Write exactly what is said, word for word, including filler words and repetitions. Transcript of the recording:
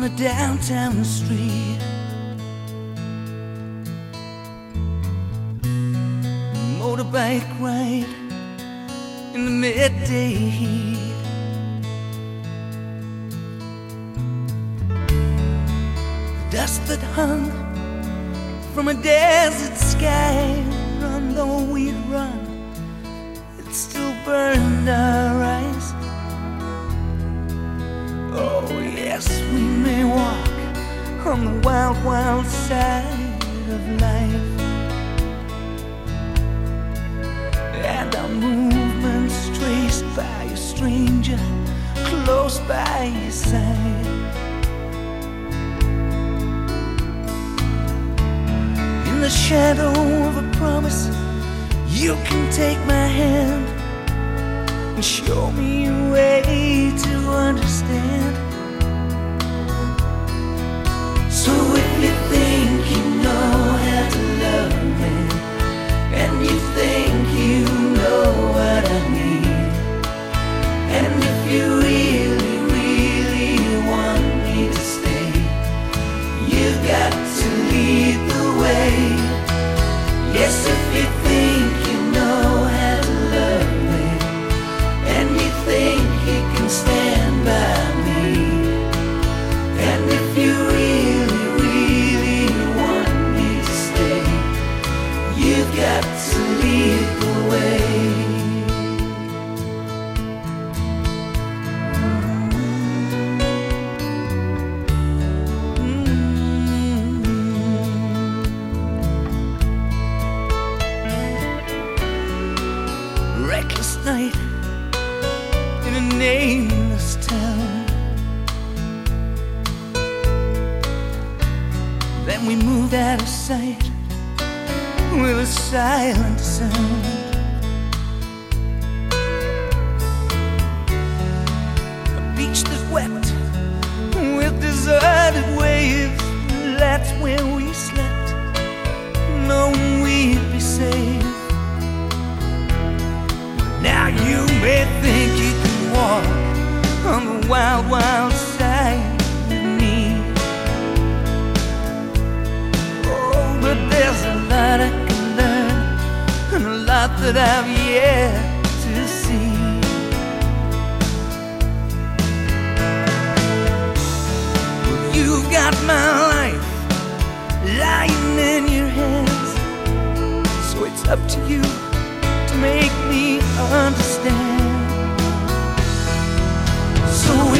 on a downtown street. Motorbike ride in the midday heat. The dust that hung from a desert sky, run though we'd run, it still burned our eyes. Oh yes, we may walk on the wild, wild side of life, and our movements traced by a stranger close by your side. In the shadow of a promise, you can take my hand and show me a way to understand. So if you think you know how to love me, and you think you know what I need, and if you really, really want me to stay, you've got to lead the way. Yes, if you think you know how to love me, and you think you can stand by me, and if you really, really want me to stay, you've got to lead the way. Mm-hmm. Reckless night in a nameless town. Then we moved out of sight with a silent sound. A beach that wept with deserted waves, that's where we slept, knowing we'd be safe. Now you may think you can walk on the wild, wild side with me. Oh, but there's a lot I can learn, and a lot that I've yet to see. Well, you've got my life lying in your hands, so it's up to you to make me understand. So